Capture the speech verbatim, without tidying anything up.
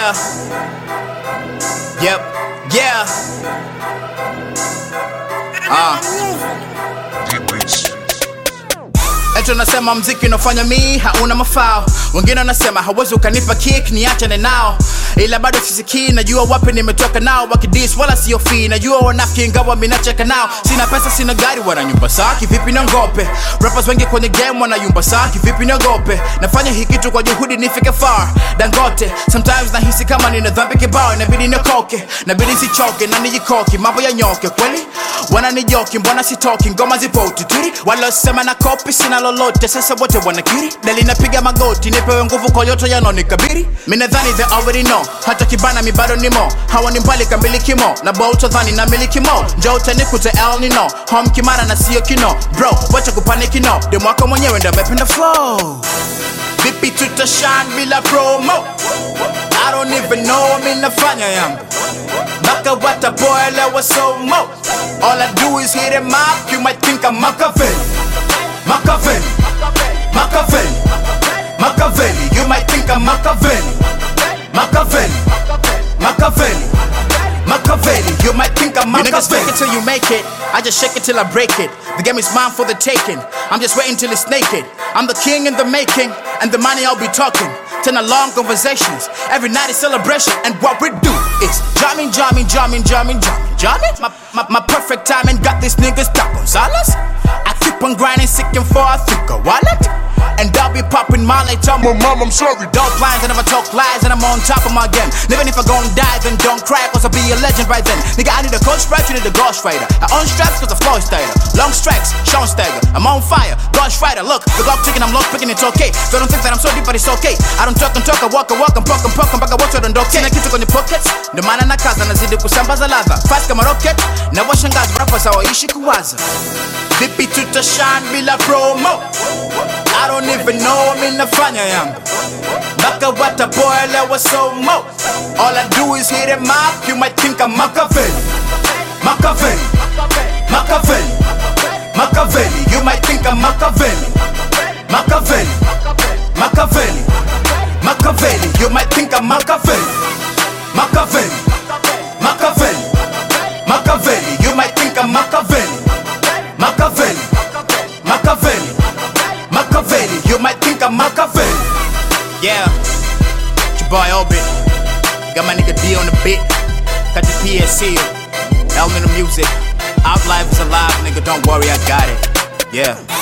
Yeah. Yep. Yeah. Ah. Eto nasema mziki unafanya mi hauna mafao. Wengine wanasema hawezi ukanipa kick niachane nao, ila bado sisikii, najua wapi nimetoka nao. Wakidis wala sio fee, najua wanafiki ingawa mimi nacheka nao. Sina pesa sina gari wana nyumba saa, kivipi niongope? Rappers wengi kwenye game wana nyumba saa, kivipi niongope? Nafanya hiki kitu kwa juhudi nifike far, Dangote. Sometimes nahisi kama nina dhambi kibao, inabidi nikoke, inabidi sichoke na nijikoki, mambo ya nyoke kweli. Wananijoki mbona sitoki, ngoma zipo tutiri. Walosema na copy sina lolote, sasa wote wanakiri. Dali napiga magoti, nipewe nguvu kwa yote yanonikabiri. Mimi nadhani they already know, hata kibana mi bado nimo. Hawa ni mbali kamili kimo, na bao utadhani na miliki mo. Njoo utanikute El Nino, home Kimara na sio kino. Bro, wacha kupaniki no, demu wako mwenyewe ndo amependa flow. Vipi tutashine bila promo? I don't even know mimi nafanya yangu, baka wata boy lewa so mo. All I do is hit him up, you might think I'm Machiavelli. Machiavelli, Machiavelli, Machiavelli. You might think I'm Machiavelli. Machiavelli, Machiavelli, Machiavelli. You might think I'm Machiavelli. You niggas fake it till you make it, I just shake it till I break it. The game is mine for the taking, I'm just waiting till it's naked. I'm the king in the making, and the money I'll be talking. Ten long conversations, every night is celebration. And what we do is jamming, jamming, jamming, jamming, jamming, jamming. My, my, my perfect timing got these niggas top on silence. I keep on grinding, seeking for a thicker wallet, and I'll be popping my light. Tell my mom I'm sorry. Don't lines, I never talk lies, and I'm on top of my game. Even if I gon' die, then don't cry, cause I'll be a legend by then. Nigga, I need a coach right, you need a ghost rider. I own straps cause the flow is tighter. Long strikes, Sean Stagger. I'm on fire, ghost rider. Look, the Glock ticking, I'm low picking, it's okay. So don't think that I'm so deep, but it's okay. I don't talk and talk, I walk and walk and poke and poke, mpaka wote dondoke. Sina kitu kwenye pockets, ndo maana na kaza nazidi kusambaza ladha. Fast kama rocket, na washangaza rappers hawaishi kuwaza. Vipi tutashine bila promo? I don't even know mimi nafanya yangu, baka wata boy lewa so mo. All I do is hit him up, you might think I'm Machiavelli. Machiavelli, Machiavelli, Machiavelli. You might think I'm Machiavelli. Machiavelli, Machiavelli, Machiavelli. You might think I'm Machiavelli. Machiavelli, Machiavelli, Machiavelli. You might think I'm Machiavelli. Machiavelli, Machiavelli, Machiavelli. You might think I'm Machiavelli. Yeah, it's your boy Obit. Got my nigga D on the beat. Got the P S C, Element of Music. Our life is alive, nigga, don't worry, I got it. Yeah.